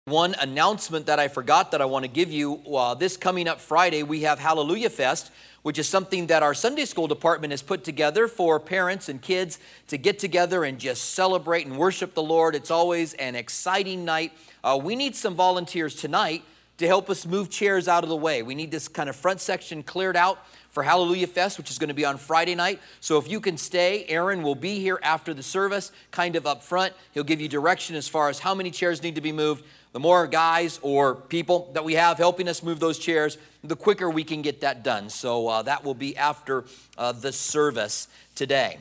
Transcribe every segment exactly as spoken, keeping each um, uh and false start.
One announcement that I forgot that I want to give you, uh, this coming up Friday, we have Hallelujah Fest, which is something that our Sunday school department has put together for parents and kids to get together and just celebrate and worship the Lord. It's always an exciting night. Uh, we need some volunteers tonight to help us move chairs out of the way. We need this kind of front section cleared out for Hallelujah Fest, which is going to be on Friday night. So if you can stay, Aaron will be here after the service, kind of up front. He'll give you direction as far as how many chairs need to be moved. The more guys or people that we have helping us move those chairs, the quicker we can get that done. So uh, that will be after uh, the service today.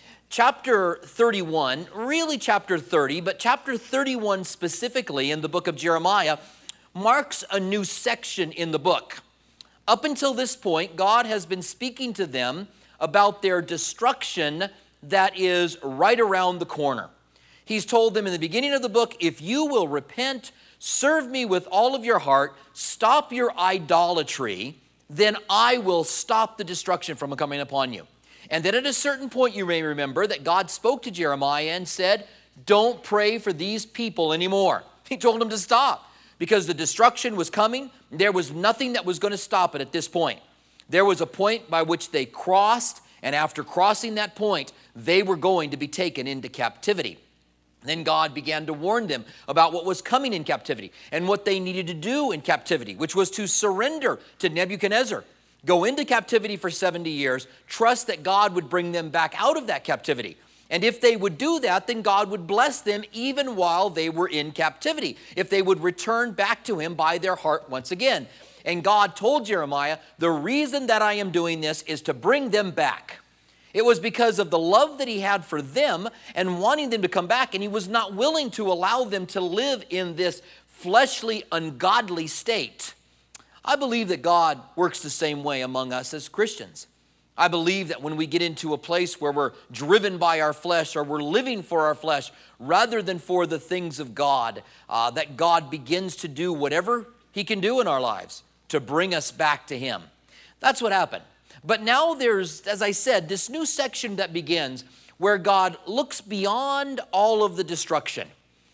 Chapter thirty-one, really chapter thirty, but chapter thirty-one specifically in the book of Jeremiah marks a new section in the book. Up until this point, God has been speaking to them about their destruction that is right around the corner. He's told them in the beginning of the book, if you will repent, serve me with all of your heart, stop your idolatry, then I will stop the destruction from coming upon you. And then at a certain point, you may remember that God spoke to Jeremiah and said, don't pray for these people anymore. He told him to stop because the destruction was coming. There was nothing that was going to stop it at this point. There was a point by which they crossed, and after crossing that point, they were going to be taken into captivity. Then God began to warn them about what was coming in captivity and what they needed to do in captivity, which was to surrender to Nebuchadnezzar, go into captivity for seventy years, trust that God would bring them back out of that captivity. And if they would do that, then God would bless them even while they were in captivity, if they would return back to him by their heart once again. And God told Jeremiah, the reason that I am doing this is to bring them back. It was because of the love that he had for them and wanting them to come back, and he was not willing to allow them to live in this fleshly, ungodly state. I believe that God works the same way among us as Christians. I believe that when we get into a place where we're driven by our flesh or we're living for our flesh rather than for the things of God, uh, that God begins to do whatever he can do in our lives to bring us back to him. That's what happened. But now there's, as I said, this new section that begins where God looks beyond all of the destruction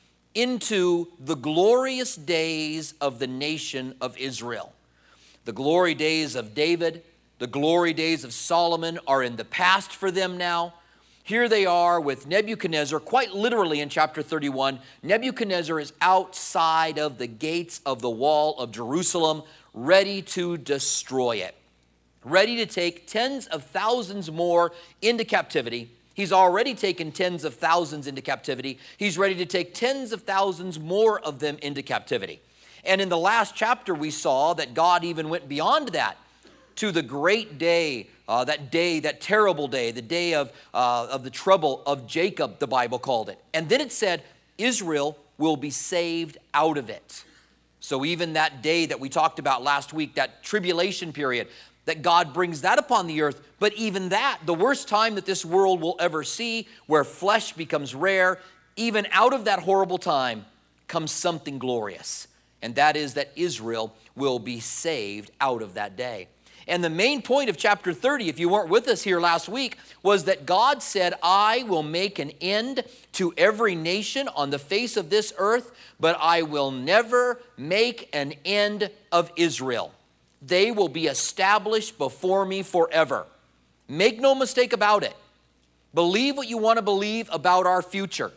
into the glorious days of the nation of Israel. The glory days of David, the glory days of Solomon are in the past for them now. Here they are with Nebuchadnezzar, quite literally in chapter thirty-one. Nebuchadnezzar is outside of the gates of the wall of Jerusalem, ready to destroy it. Ready to take tens of thousands more into captivity. He's already taken tens of thousands into captivity. He's ready to take tens of thousands more of them into captivity. And in the last chapter, we saw that God even went beyond that to the great day, uh, that day, that terrible day, the day of, uh, of the trouble of Jacob, the Bible called it. And then it said, Israel will be saved out of it. So even that day that we talked about last week, that tribulation period, that God brings that upon the earth. But even that, the worst time that this world will ever see, where flesh becomes rare, even out of that horrible time comes something glorious. And that is that Israel will be saved out of that day. And the main point of chapter thirty, if you weren't with us here last week, was that God said, I will make an end to every nation on the face of this earth, but I will never make an end of Israel. They will be established before me forever. Make no mistake about it. Believe what you want to believe about our future.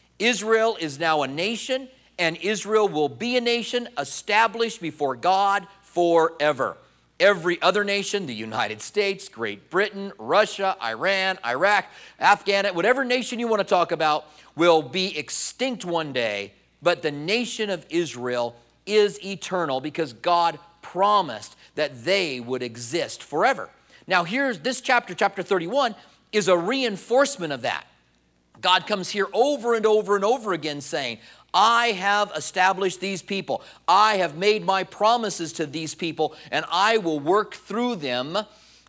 Israel is now a nation, and Israel will be a nation established before God forever. Every other nation, the United States, Great Britain, Russia, Iran, Iraq, Afghanistan, whatever nation you want to talk about, will be extinct one day, but the nation of Israel is eternal because God promised that they would exist forever. Now here's this chapter, chapter thirty-one, is a reinforcement of that. God comes here over and over and over again saying, I have established these people. I have made my promises to these people, and I will work through them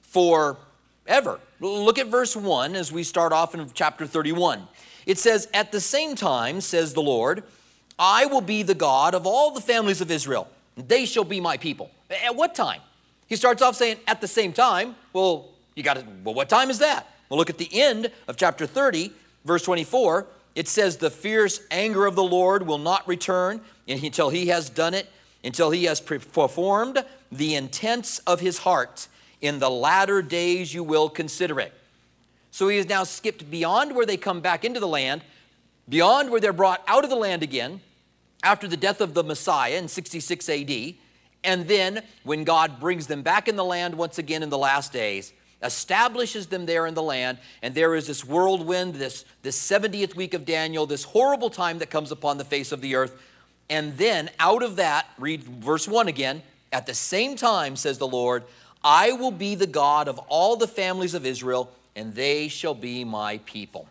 forever. Look at verse one as we start off in chapter thirty-one. It says, at the same time, says the Lord, I will be the God of all the families of Israel. They shall be my people. At what time? He starts off saying, at the same time. Well, you got to, well, what time is that? Well, look at the end of chapter thirty, verse twenty-four. It says, the fierce anger of the Lord will not return, until he has done it, until he has performed the intents of his heart. In the latter days you will consider it. So he has now skipped beyond where they come back into the land, beyond where they're brought out of the land again, after the death of the Messiah in sixty-six A D, and then when God brings them back in the land once again in the last days, establishes them there in the land, and there is this whirlwind, this, this seventieth week of Daniel, this horrible time that comes upon the face of the earth. And then out of that, read verse one again, at the same time, says the Lord, I will be the God of all the families of Israel, and they shall be my people.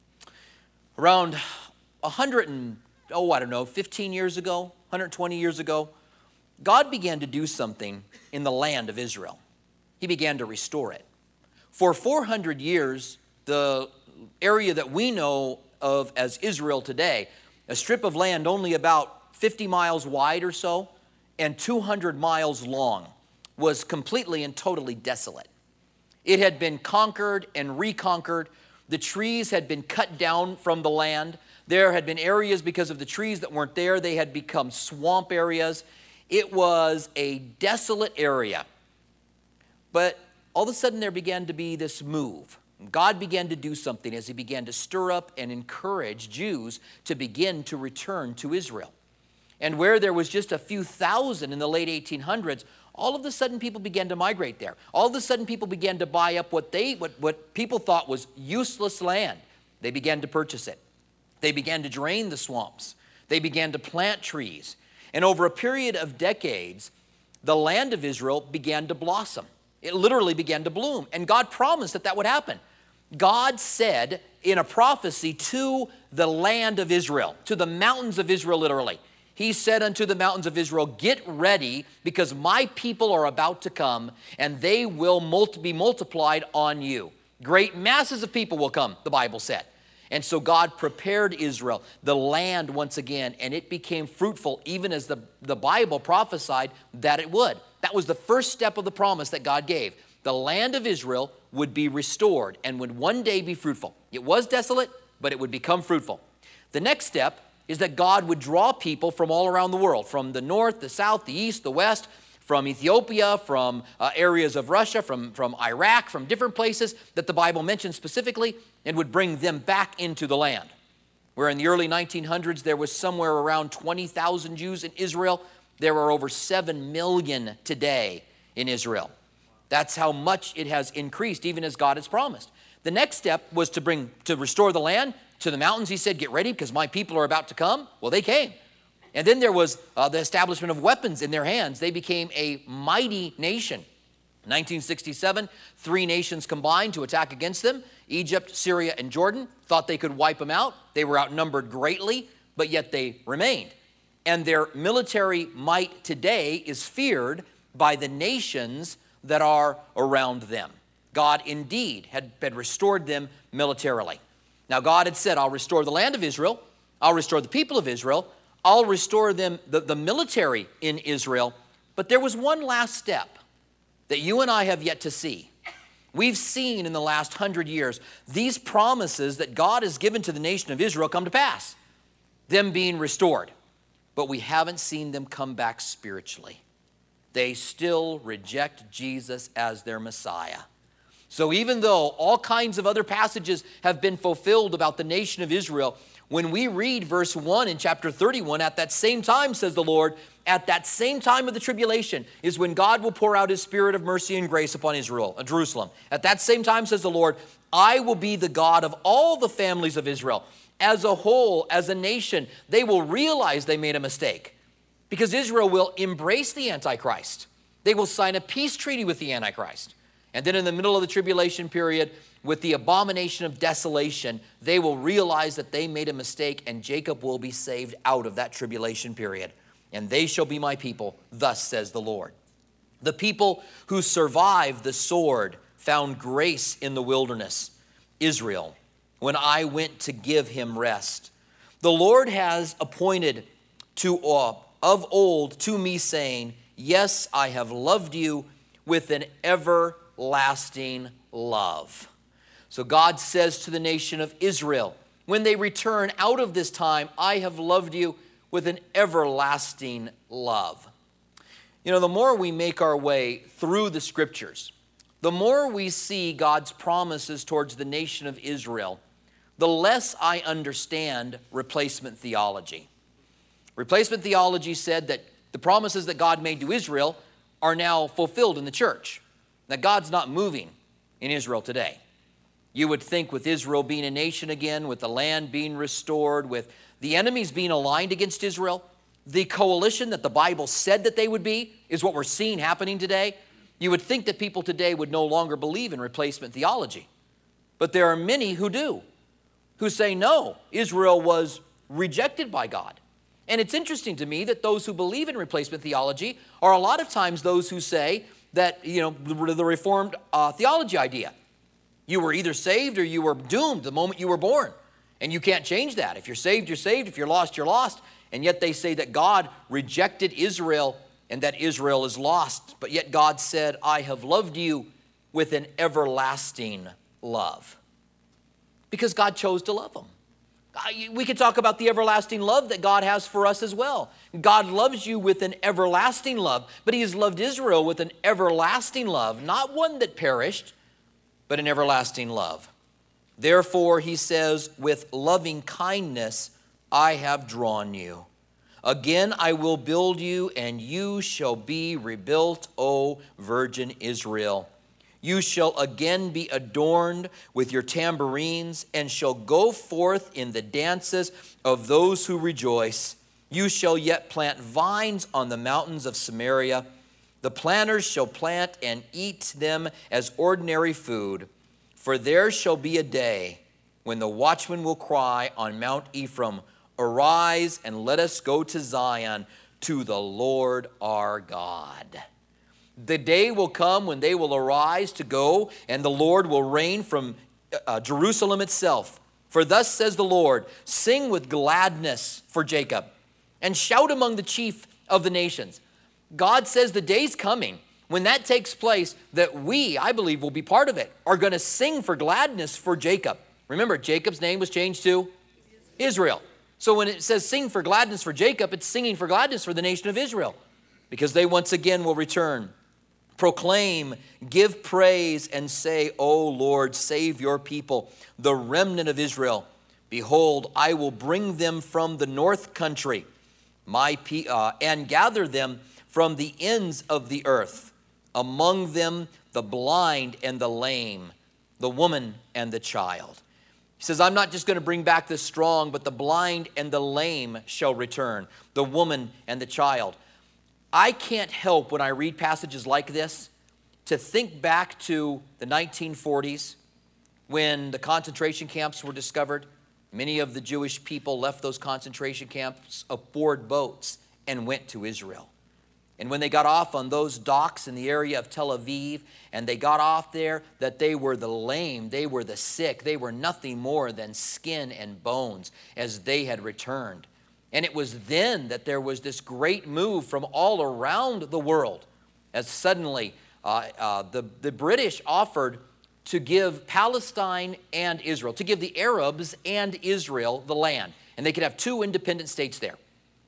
Around one hundred and, oh, I don't know, fifteen years ago, one hundred twenty years ago, God began to do something in the land of Israel. He began to restore it. For four hundred years, the area that we know of as Israel today, a strip of land only about fifty miles wide or so and two hundred miles long, was completely and totally desolate. It had been conquered and reconquered. The trees had been cut down from the land. There had been areas because of the trees that weren't there. They had become swamp areas. It was a desolate area. But all of a sudden there began to be this move. God began to do something as he began to stir up and encourage Jews to begin to return to Israel. And where there was just a few thousand in the late eighteen hundreds, all of a sudden people began to migrate there. All of a sudden people began to buy up what they what, what people thought was useless land. They began to purchase it. They began to drain the swamps. They began to plant trees. And over a period of decades, the land of Israel began to blossom. It literally began to bloom. And God promised that that would happen. God said in a prophecy to the land of Israel, to the mountains of Israel literally, he said unto the mountains of Israel, get ready because my people are about to come and they will multi- be multiplied on you. Great masses of people will come, the Bible said. And so God prepared Israel, the land once again, and it became fruitful even as the, the Bible prophesied that it would. That was the first step of the promise that God gave. The land of Israel would be restored and would one day be fruitful. It was desolate, but it would become fruitful. The next step is that God would draw people from all around the world, from the north, the south, the east, the west, from Ethiopia, from uh, areas of Russia, from, from Iraq, from different places that the Bible mentions specifically, and would bring them back into the land. Where in the early nineteen hundreds, there was somewhere around twenty thousand Jews in Israel. There are over seven million today in Israel. That's how much it has increased, even as God has promised. The next step was to bring, to restore the land to the mountains. He said, get ready because my people are about to come. Well, they came. And then there was uh, the establishment of weapons in their hands. They became a mighty nation. nineteen sixty-seven, three nations combined to attack against them. Egypt, Syria, and Jordan thought they could wipe them out. They were outnumbered greatly, but yet they remained. And their military might today is feared by the nations that are around them. God indeed had, had restored them militarily. Now God had said, I'll restore the land of Israel. I'll restore the people of Israel. I'll restore them, the, the military in Israel. But there was one last step that you and I have yet to see. We've seen in the last hundred years these promises that God has given to the nation of Israel come to pass, them being restored. But we haven't seen them come back spiritually. They still reject Jesus as their Messiah. So even though all kinds of other passages have been fulfilled about the nation of Israel, when we read verse one in chapter thirty-one, at that same time, says the Lord, at that same time of the tribulation is when God will pour out his spirit of mercy and grace upon Israel, uh, Jerusalem. At that same time, says the Lord, I will be the God of all the families of Israel. As a whole, as a nation, they will realize they made a mistake because Israel will embrace the Antichrist. They will sign a peace treaty with the Antichrist. And then in the middle of the tribulation period, with the abomination of desolation, they will realize that they made a mistake and Jacob will be saved out of that tribulation period. And they shall be my people, thus says the Lord. The people who survived the sword found grace in the wilderness, Israel, when I went to give him rest. The Lord has appointed to uh, of old to me, saying, yes, I have loved you with an everlasting love. So God says to the nation of Israel, when they return out of this time, I have loved you with an everlasting love. You know, the more we make our way through the scriptures, the more we see God's promises towards the nation of Israel, the less I understand replacement theology. Replacement theology said that the promises that God made to Israel are now fulfilled in the church, that God's not moving in Israel today. You would think with Israel being a nation again, with the land being restored, with the enemies being aligned against Israel, the coalition that the Bible said that they would be is what we're seeing happening today. You would think that people today would no longer believe in replacement theology. But there are many who do, who say, no, Israel was rejected by God. And it's interesting to me that those who believe in replacement theology are a lot of times those who say that, you know, the, the Reformed uh, theology idea. You were either saved or you were doomed the moment you were born. And you can't change that. If you're saved, you're saved. If you're lost, you're lost. And yet they say that God rejected Israel and that Israel is lost. But yet God said, I have loved you with an everlasting love. Because God chose to love them. We could talk about the everlasting love that God has for us as well. God loves you with an everlasting love, but he has loved Israel with an everlasting love, not one that perished, but an everlasting love. Therefore, he says, with loving kindness I have drawn you. Again I will build you, and you shall be rebuilt, O virgin Israel. You shall again be adorned with your tambourines, and shall go forth in the dances of those who rejoice. You shall yet plant vines on the mountains of Samaria. The planters shall plant and eat them as ordinary food. For there shall be a day when the watchman will cry on Mount Ephraim, arise and let us go to Zion, to the Lord our God. The day will come when they will arise to go, and the Lord will reign from uh, Jerusalem itself. For thus says the Lord, sing with gladness for Jacob, and shout among the chief of the nations. God says the day's coming when that takes place that we, I believe, will be part of it, are going to sing for gladness for Jacob. Remember, Jacob's name was changed to Israel. So when it says sing for gladness for Jacob, it's singing for gladness for the nation of Israel, because they once again will return. Proclaim, give praise, and say, O Lord, save your people, the remnant of Israel. Behold, I will bring them from the north country, my pe- uh, and gather them from the ends of the earth. Among them the blind and the lame, the woman and the child. He says, I'm not just going to bring back the strong, but the blind and the lame shall return, the woman and the child. I can't help when I read passages like this to think back to the nineteen forties when the concentration camps were discovered. Many of the Jewish people left those concentration camps aboard boats and went to Israel. And when they got off on those docks in the area of Tel Aviv, and they got off there, that they were the lame, they were the sick, they were nothing more than skin and bones as they had returned. And it was then that there was this great move from all around the world, as suddenly uh, uh, the, the British offered to give Palestine and Israel, to give the Arabs and Israel the land. And they could have two independent states there.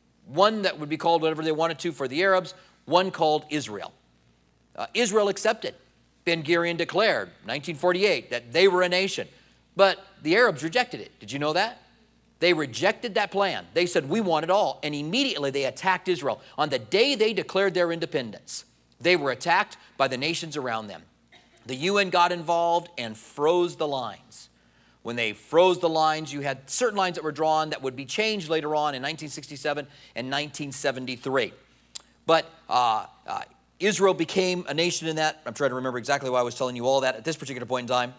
One that would be called whatever they wanted to for the Arabs, one called Israel. Uh, Israel accepted. Ben Gurion declared, nineteen forty-eight, that they were a nation. But the Arabs rejected it. Did you know that? They rejected that plan. They said, we want it all. And immediately they attacked Israel. On the day they declared their independence, they were attacked by the nations around them. The U N got involved and froze the lines. When they froze the lines, you had certain lines that were drawn that would be changed later on in nineteen sixty-seven and nineteen seventy-three. But uh, uh, Israel became a nation in that. I'm trying to remember exactly why I was telling you all that at this particular point in time.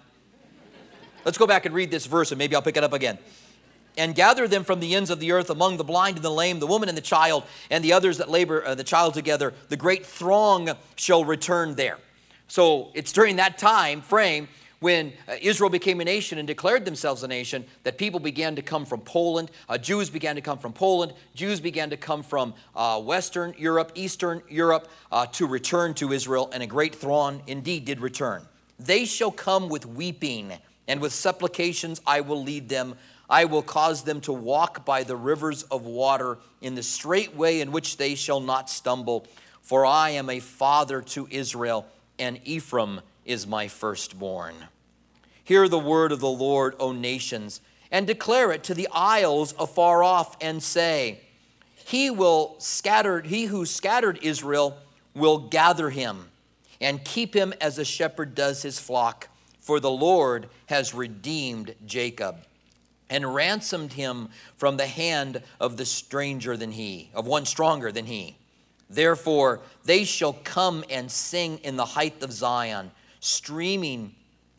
Let's go back and read this verse, and maybe I'll pick it up again. And gather them from the ends of the earth, among the blind and the lame, the woman and the child, and the others that labor uh, the child together. The great throng shall return there. So it's during that time frame when uh, Israel became a nation and declared themselves a nation that people began to come from Poland. Uh, Jews began to come from Poland. Jews began to come from uh, Western Europe, Eastern Europe, uh, to return to Israel, and a great throng indeed did return. They shall come with weeping, and with supplications I will lead them. I will cause them to walk by the rivers of water in the straight way in which they shall not stumble. For I am a father to Israel, and Ephraim is my firstborn. Hear the word of the Lord, O nations, and declare it to the isles afar off, and say, He will scatter, he who scattered Israel will gather him, and keep him as a shepherd does his flock. For the Lord has redeemed Jacob, and ransomed him from the hand of the stranger than he, of one stronger than he. Therefore they shall come and sing in the height of Zion, streaming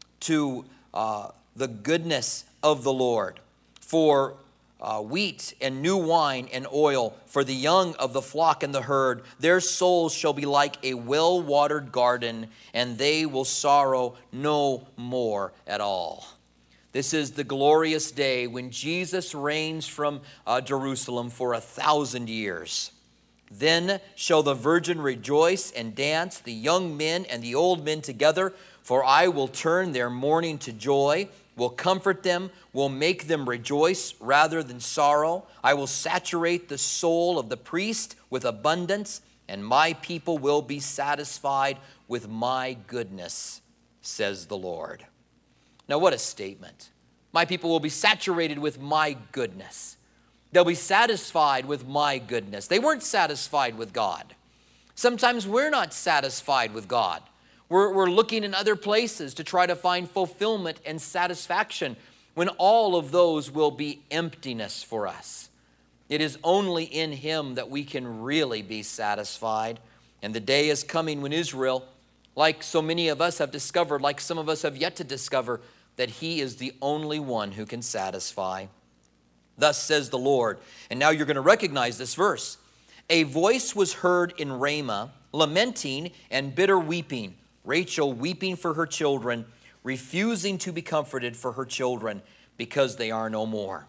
to uh, the goodness of the Lord, for uh, wheat and new wine and oil, for the young of the flock and the herd. Their souls shall be like a well-watered garden, and they will sorrow no more at all. This is the glorious day when Jesus reigns from uh, Jerusalem for a thousand years. Then shall the virgin rejoice and dance, the young men and the old men together, for I will turn their mourning to joy, will comfort them, will make them rejoice rather than sorrow. I will saturate the soul of the priest with abundance, and my people will be satisfied with my goodness, says the Lord. Now, what a statement. My people will be saturated with my goodness. They'll be satisfied with my goodness. They weren't satisfied with God. Sometimes we're not satisfied with God. We're, we're looking in other places to try to find fulfillment and satisfaction when all of those will be emptiness for us. It is only in Him that we can really be satisfied. And the day is coming when Israel, like so many of us have discovered, like some of us have yet to discover, that He is the only one who can satisfy. Thus says the Lord. And now you're going to recognize this verse. A voice was heard in Ramah, lamenting and bitter weeping. Rachel weeping for her children, refusing to be comforted for her children, because they are no more.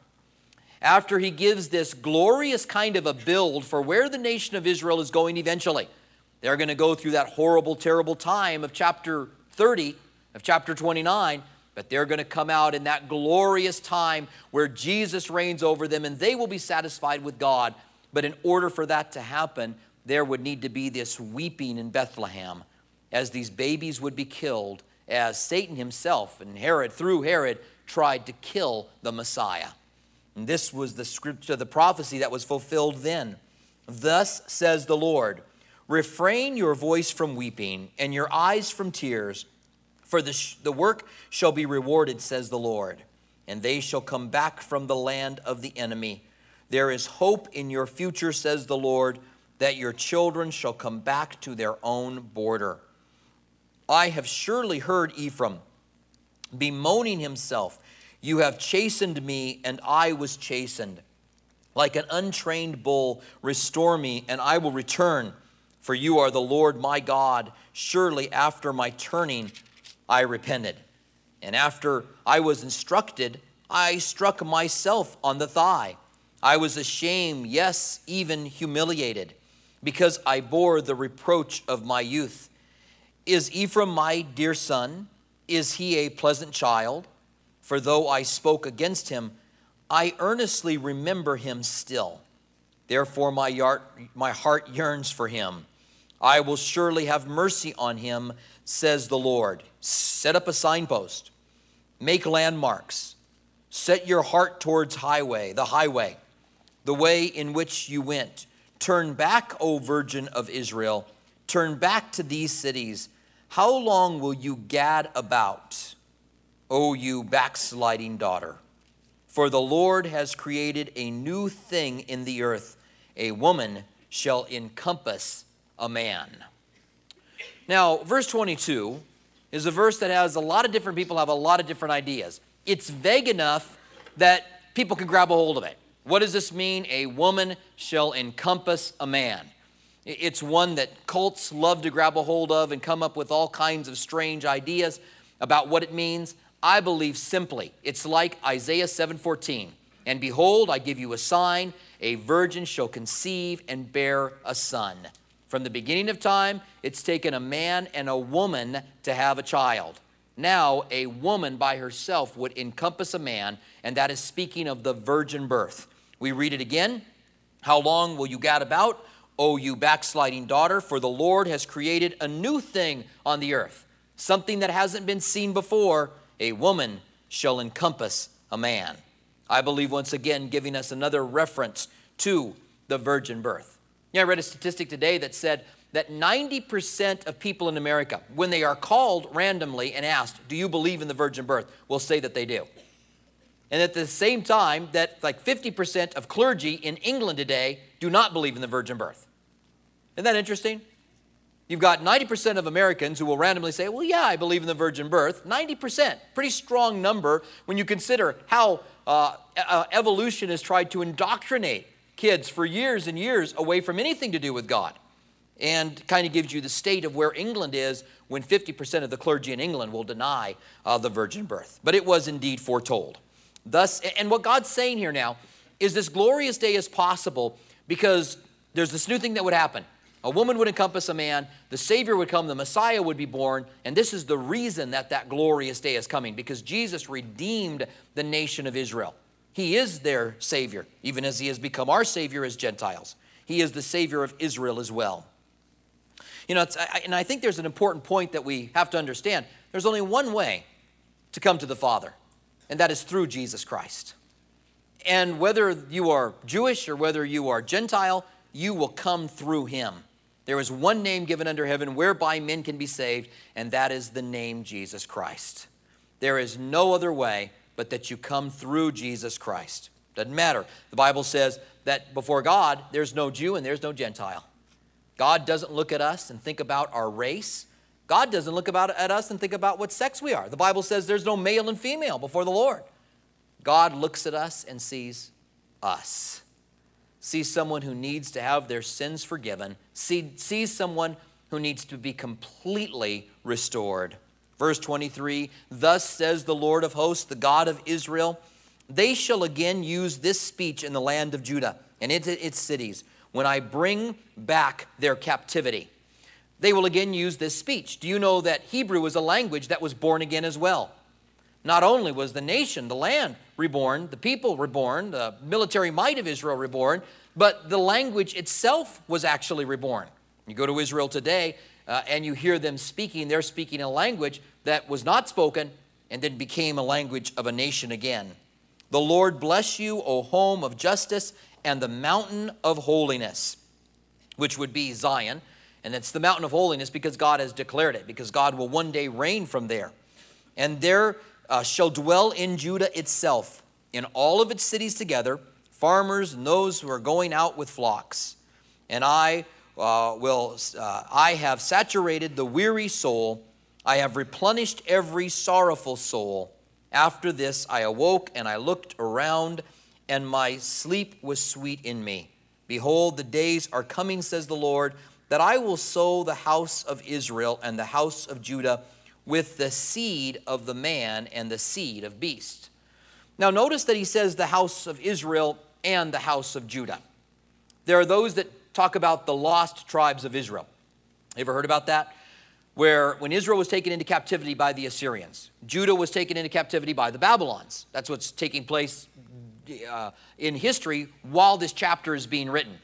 After he gives this glorious kind of a build for where the nation of Israel is going eventually, they're going to go through that horrible, terrible time of chapter thirty, of chapter twenty-nine, but they're going to come out in that glorious time where Jesus reigns over them, and they will be satisfied with God. But in order for that to happen, there would need to be this weeping in Bethlehem as these babies would be killed, as Satan himself and Herod, through Herod, tried to kill the Messiah. And this was the scripture, the prophecy that was fulfilled then. Thus says the Lord, refrain your voice from weeping and your eyes from tears, for the, sh- the work shall be rewarded, says the Lord, and they shall come back from the land of the enemy. There is hope in your future, says the Lord, that your children shall come back to their own border. I have surely heard Ephraim bemoaning himself. You have chastened me, and I was chastened. Like an untrained bull, restore me, and I will return. For you are the Lord my God. Surely after my turning, I repented. And after I was instructed, I struck myself on the thigh. I was ashamed, yes, even humiliated, because I bore the reproach of my youth. Is Ephraim my dear son? Is he a pleasant child? For though I spoke against him, I earnestly remember him still. Therefore my heart, my heart yearns for him. I will surely have mercy on him, says the Lord. Set up a signpost. Make landmarks. Set your heart towards highway, the highway, the way in which you went. Turn back, O Virgin of Israel. Turn back to these cities. How long will you gad about, O you backsliding daughter? For the Lord has created a new thing in the earth. A woman shall encompass a man. Now, verse twenty-two is a verse that has a lot of different people have a lot of different ideas. It's vague enough that people can grab a hold of it. What does this mean? A woman shall encompass a man. It's one that cults love to grab a hold of and come up with all kinds of strange ideas about what it means. I believe simply it's like Isaiah seven fourteen. And behold, I give you a sign, a virgin shall conceive and bear a son. From the beginning of time, it's taken a man and a woman to have a child. Now a woman by herself would encompass a man, and that is speaking of the virgin birth. We read it again. How long will you gad about, O you backsliding daughter? For the Lord has created a new thing on the earth, something that hasn't been seen before. A woman shall encompass a man. I believe once again giving us another reference to the virgin birth. Yeah, I read a statistic today that said that ninety percent of people in America, when they are called randomly and asked, do you believe in the virgin birth, will say that they do. And at the same time, that like fifty percent of clergy in England today do not believe in the virgin birth. Isn't that interesting? You've got ninety percent of Americans who will randomly say, well, yeah, I believe in the virgin birth. ninety percent, pretty strong number when you consider how uh, uh, evolution has tried to indoctrinate kids for years and years away from anything to do with God. And kind of gives you the state of where England is when fifty percent of the clergy in England will deny uh, the virgin birth. But it was indeed foretold. Thus, and what God's saying here now is this glorious day is possible because there's this new thing that would happen. A woman would encompass a man, the Savior would come, the Messiah would be born, and this is the reason that that glorious day is coming, because Jesus redeemed the nation of Israel. He is their Savior, even as he has become our Savior as Gentiles. He is the Savior of Israel as well. You know, it's, I, and I think there's an important point that we have to understand. There's only one way to come to the Father, and that is through Jesus Christ. And whether you are Jewish or whether you are Gentile, you will come through him. There is one name given under heaven whereby men can be saved, and that is the name Jesus Christ. There is no other way but that you come through Jesus Christ. Doesn't matter. The Bible says that before God, there's no Jew and there's no Gentile. God doesn't look at us and think about our race. God doesn't look about at us and think about what sex we are. The Bible says there's no male and female before the Lord. God looks at us and sees us. Sees someone who needs to have their sins forgiven. See, sees someone who needs to be completely restored. Verse twenty-three, thus says the Lord of hosts, the God of Israel, they shall again use this speech in the land of Judah and into its cities when I bring back their captivity. They will again use this speech. Do you know that Hebrew was a language that was born again as well? Not only was the nation, the land reborn, the people reborn, the military might of Israel reborn, but the language itself was actually reborn. You go to Israel today uh, and you hear them speaking, they're speaking a language that was not spoken and then became a language of a nation again. The Lord bless you, O home of justice and the mountain of holiness, which would be Zion. And it's the mountain of holiness because God has declared it, because God will one day reign from there. And there Uh, shall dwell in Judah itself, in all of its cities together, farmers and those who are going out with flocks. And I uh, will, uh, I have saturated the weary soul. I have replenished every sorrowful soul. After this I awoke and I looked around, and my sleep was sweet in me. Behold, the days are coming, says the Lord, that I will sow the house of Israel and the house of Judah with the seed of the man and the seed of beast. Now notice that he says the house of Israel and the house of Judah. There are those that talk about the lost tribes of Israel. Ever heard about that? Where when Israel was taken into captivity by the Assyrians, Judah was taken into captivity by the Babylons. That's what's taking place uh, in history while this chapter is being written.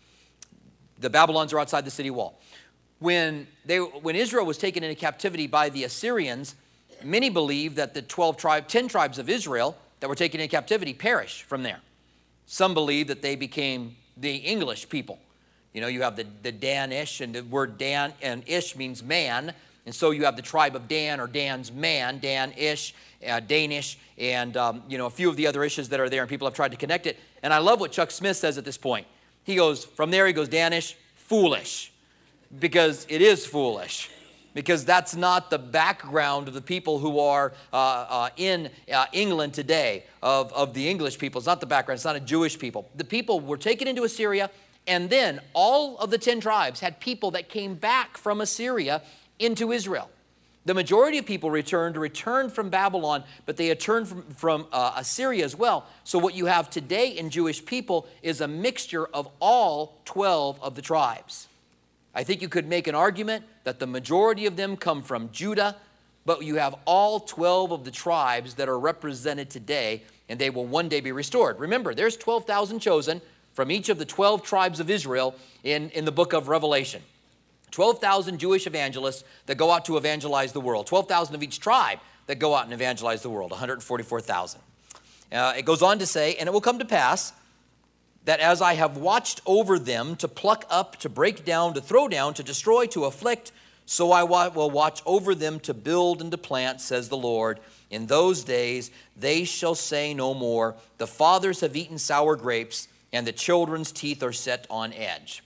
The Babylons are outside the city wall. When, they, when Israel was taken into captivity by the Assyrians, many believe that the twelve tribe, ten tribes of Israel that were taken into captivity perished from there. Some believe that they became the English people. You know, you have the, the Dan-ish, and the word Dan and Ish means man. And so you have the tribe of Dan, or Dan's man, Dan-ish, uh, Danish, and um, you know, a few of the other ishes that are there, and people have tried to connect it. And I love what Chuck Smith says at this point. He goes, from there he goes, Dan-ish, foolish. Because it is foolish, because that's not the background of the people who are uh, uh, in uh, England today, of, of the English people. It's not the background. It's not a Jewish people. The people were taken into Assyria, and then all of the ten tribes had people that came back from Assyria into Israel. The majority of people returned, returned from Babylon, but they had turned from, from uh, Assyria as well. So what you have today in Jewish people is a mixture of all twelve of the tribes. I think you could make an argument that the majority of them come from Judah, but you have all twelve of the tribes that are represented today, and they will one day be restored. Remember, there's twelve thousand chosen from each of the twelve tribes of Israel in, in the book of Revelation. twelve thousand Jewish evangelists that go out to evangelize the world. twelve thousand of each tribe that go out and evangelize the world, one hundred forty-four thousand. Uh, it goes on to say, and it will come to pass that as I have watched over them to pluck up, to break down, to throw down, to destroy, to afflict, so I will watch over them to build and to plant, says the Lord. In those days they shall say no more, the fathers have eaten sour grapes, and the children's teeth are set on edge.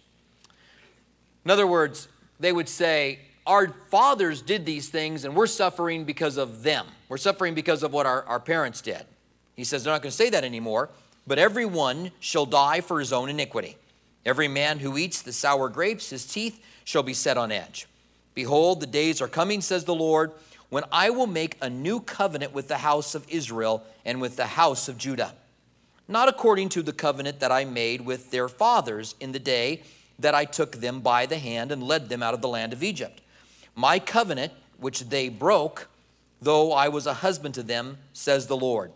In other words, they would say, our fathers did these things, and we're suffering because of them. We're suffering because of what our, our parents did. He says they're not going to say that anymore, but everyone shall die for his own iniquity. Every man who eats the sour grapes, his teeth shall be set on edge. Behold, the days are coming, says the Lord, when I will make a new covenant with the house of Israel and with the house of Judah, not according to the covenant that I made with their fathers in the day that I took them by the hand and led them out of the land of Egypt. My covenant, which they broke, though I was a husband to them, says the Lord.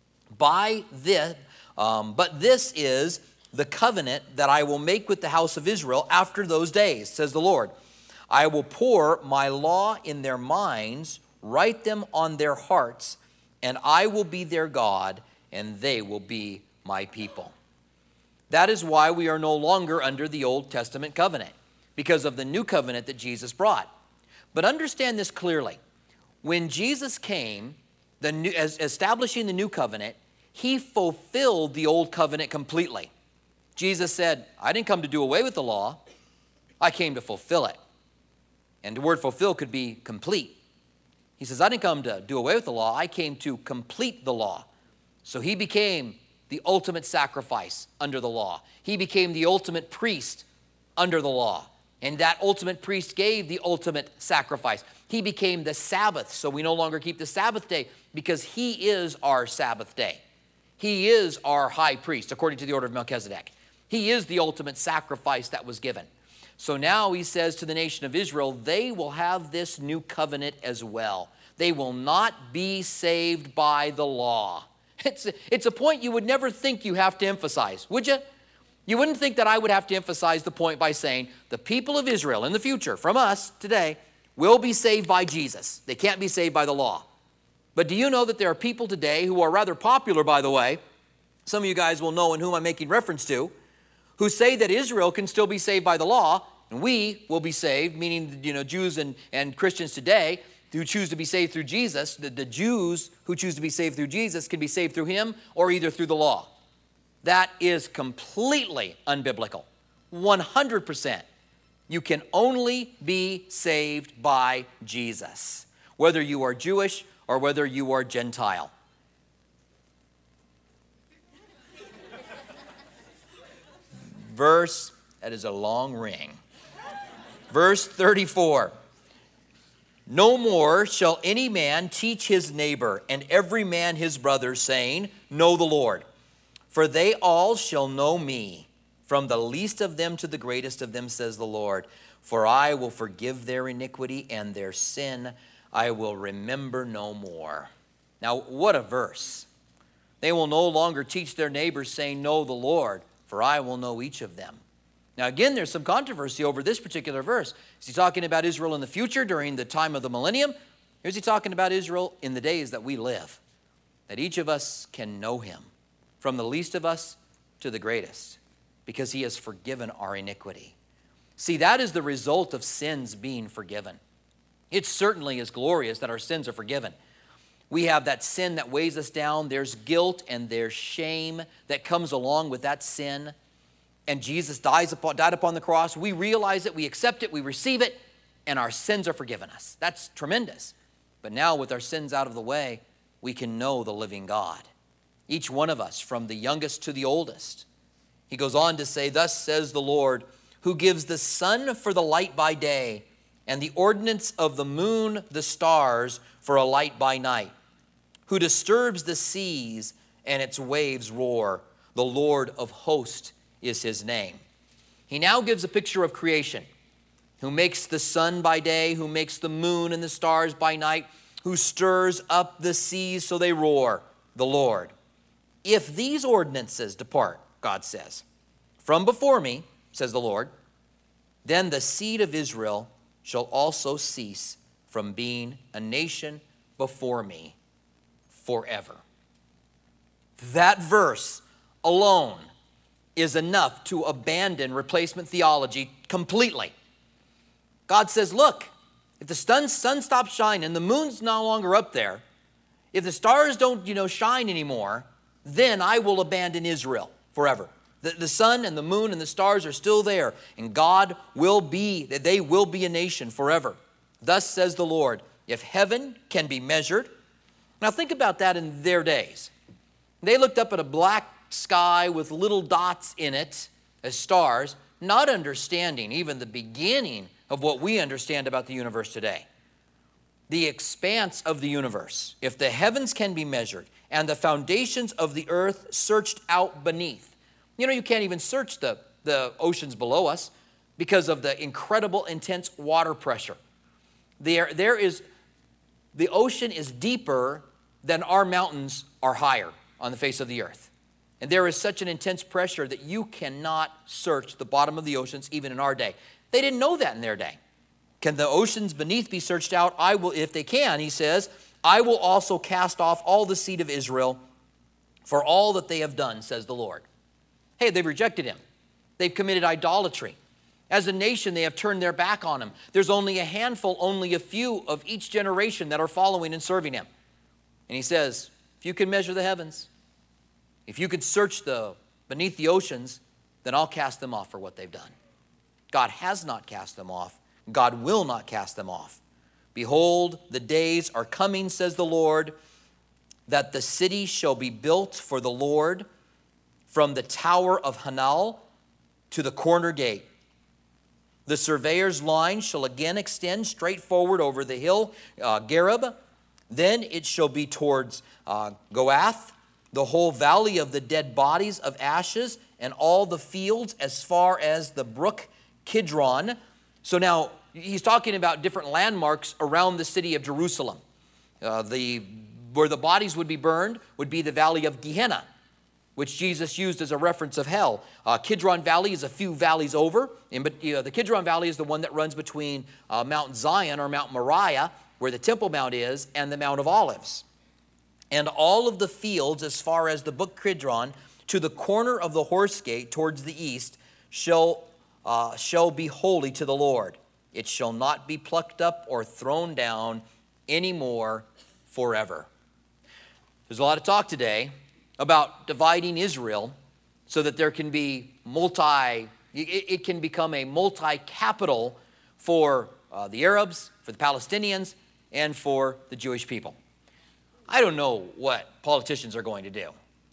By this, um, but this is the covenant that I will make with the house of Israel after those days, says the Lord. I will pour my law in their minds, write them on their hearts, and I will be their God, and they will be my people. That is why we are no longer under the Old Testament covenant, because of the new covenant that Jesus brought. But understand this clearly. When Jesus came, the new, as establishing the new covenant, he fulfilled the old covenant completely. Jesus said, I didn't come to do away with the law. I came to fulfill it. And the word fulfill could be complete. He says, I didn't come to do away with the law. I came to complete the law. So he became the ultimate sacrifice under the law. He became the ultimate priest under the law. And that ultimate priest gave the ultimate sacrifice. He became the Sabbath, so we no longer keep the Sabbath day because he is our Sabbath day. He is our high priest, according to the order of Melchizedek. He is the ultimate sacrifice that was given. So now he says to the nation of Israel, they will have this new covenant as well. They will not be saved by the law. It's, it's a point you would never think you have to emphasize, would you? You wouldn't think that I would have to emphasize the point by saying the people of Israel in the future, from us today, will be saved by Jesus. They can't be saved by the law. But do you know that there are people today who are rather popular, by the way, some of you guys will know in whom I'm making reference to, who say that Israel can still be saved by the law, and we will be saved, meaning, you know, Jews and, and Christians today who choose to be saved through Jesus, the, the Jews who choose to be saved through Jesus can be saved through him or either through the law. That is completely unbiblical, one hundred percent. You can only be saved by Jesus, whether you are Jewish or whether you are Gentile. Verse, that is a long ring. Verse thirty-four. No more shall any man teach his neighbor and every man his brother, saying, know the Lord. For they all shall know me, from the least of them to the greatest of them, says the Lord. For I will forgive their iniquity and their sin I will remember no more. Now, what a verse. They will no longer teach their neighbors, saying, know the Lord, for I will know each of them. Now, again, there's some controversy over this particular verse. Is he talking about Israel in the future during the time of the millennium? Or is he talking about Israel in the days that we live? That each of us can know him, from the least of us to the greatest, because he has forgiven our iniquity. See, that is the result of sins being forgiven. It certainly is glorious that our sins are forgiven. We have that sin that weighs us down. There's guilt and there's shame that comes along with that sin. And Jesus dies upon, died upon the cross. We realize it, we accept it, we receive it, and our sins are forgiven us. That's tremendous. But now with our sins out of the way, we can know the living God. Each one of us, from the youngest to the oldest. He goes on to say, thus says the Lord, who gives the sun for the light by day, and the ordinance of the moon, the stars, for a light by night, who disturbs the seas and its waves roar. The Lord of hosts is his name. He now gives a picture of creation, who makes the sun by day, who makes the moon and the stars by night, who stirs up the seas so they roar, the Lord. If these ordinances depart, God says, from before me, says the Lord, then the seed of Israel shall also cease from being a nation before me forever. That verse alone is enough to abandon replacement theology completely. God says, look, if the sun, sun stops shining, the moon's no longer up there, if the stars don't, you know, shine anymore, then I will abandon Israel forever. The, the sun and the moon and the stars are still there, and God will be, they will be a nation forever. Thus says the Lord, if heaven can be measured. Now think about that in their days. They looked up at a black sky with little dots in it as stars, not understanding even the beginning of what we understand about the universe today. The expanse of the universe, if the heavens can be measured and the foundations of the earth searched out beneath. You know, you can't even search the, the oceans below us because of the incredible intense water pressure. There, there is, the ocean is deeper than our mountains are higher on the face of the earth. And there is such an intense pressure that you cannot search the bottom of the oceans even in our day. They didn't know that in their day. Can the oceans beneath be searched out? I will, if they can, he says, I will also cast off all the seed of Israel for all that they have done, says the Lord. Hey, they've rejected him. They've committed idolatry. As a nation, they have turned their back on him. There's only a handful, only a few of each generation that are following and serving him. And he says, if you can measure the heavens, if you could search the beneath the oceans, then I'll cast them off for what they've done. God has not cast them off. God will not cast them off. Behold, the days are coming, says the Lord, that the city shall be built for the Lord from the tower of Hanal to the corner gate. The surveyor's line shall again extend straight forward over the hill uh, Gareb. Then it shall be towards uh, Goath, the whole valley of the dead bodies of ashes, and all the fields as far as the brook Kidron. So now he's talking about different landmarks around the city of Jerusalem. Uh, the, where the bodies would be burned would be the valley of Gehenna, which Jesus used as a reference of hell. Uh, Kidron Valley is a few valleys over. And, but, you know, the Kidron Valley is the one that runs between uh, Mount Zion or Mount Moriah, where the Temple Mount is, and the Mount of Olives. And all of the fields as far as the brook Kidron to the corner of the horse gate towards the east shall, uh, shall be holy to the Lord. It shall not be plucked up or thrown down anymore forever. There's a lot of talk today about dividing Israel so that there can be multi, it, it can become a multi-capital for uh, the Arabs, for the Palestinians, and for the Jewish people. I don't know what politicians are going to do.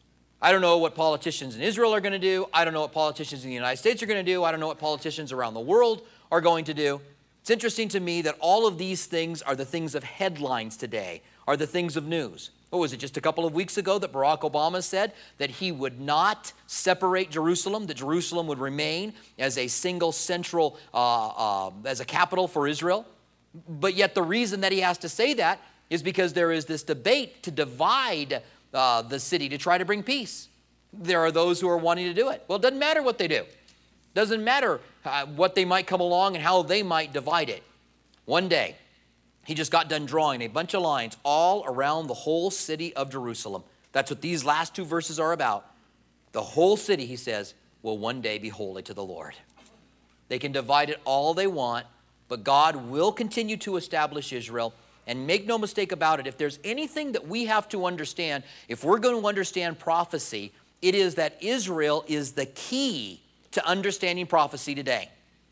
I don't know what politicians in Israel are going to do. I don't know what politicians in the United States are going to do. I don't know what politicians around the world are going to do. It's interesting to me that all of these things are the things of headlines today, are the things of news. What was it, just a couple of weeks ago that Barack Obama said that he would not separate Jerusalem, that Jerusalem would remain as a single central, uh, uh, as a capital for Israel? But yet the reason that he has to say that is because there is this debate to divide uh, the city to try to bring peace. There are those who are wanting to do it. Well, it doesn't matter what they do. It doesn't matter uh, what they might come along and how they might divide it. One day, he just got done drawing a bunch of lines all around the whole city of Jerusalem. That's what these last two verses are about. The whole city, he says, will one day be holy to the Lord. They can divide it all they want, but God will continue to establish Israel. And make no mistake about it, if there's anything that we have to understand, if we're going to understand prophecy, it is that Israel is the key to understanding prophecy today.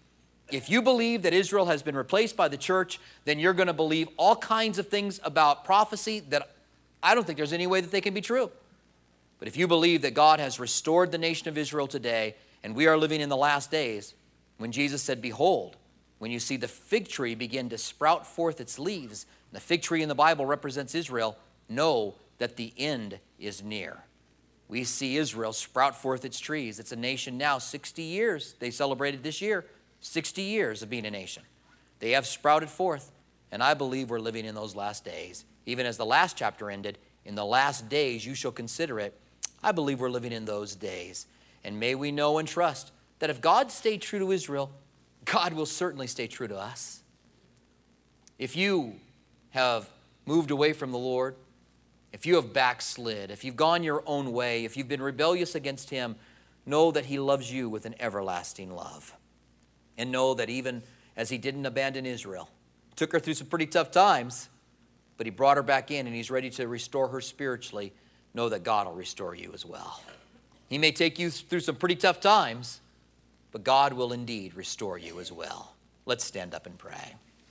If you believe that Israel has been replaced by the church, then you're going to believe all kinds of things about prophecy that I don't think there's any way that they can be true. But if you believe that God has restored the nation of Israel today, and we are living in the last days, when Jesus said, behold, when you see the fig tree begin to sprout forth its leaves, and the fig tree in the Bible represents Israel, know that the end is near. We see Israel sprout forth its trees. It's a nation now, sixty years. They celebrated this year, sixty years of being a nation. They have sprouted forth. And I believe we're living in those last days. Even as the last chapter ended, in the last days you shall consider it. I believe we're living in those days. And may we know and trust that if God stayed true to Israel, God will certainly stay true to us. If you have moved away from the Lord, if you have backslid, if you've gone your own way, if you've been rebellious against him, know that he loves you with an everlasting love. And know that even as he didn't abandon Israel, took her through some pretty tough times, but he brought her back in and he's ready to restore her spiritually, know that God will restore you as well. He may take you through some pretty tough times, but God will indeed restore you as well. Let's stand up and pray.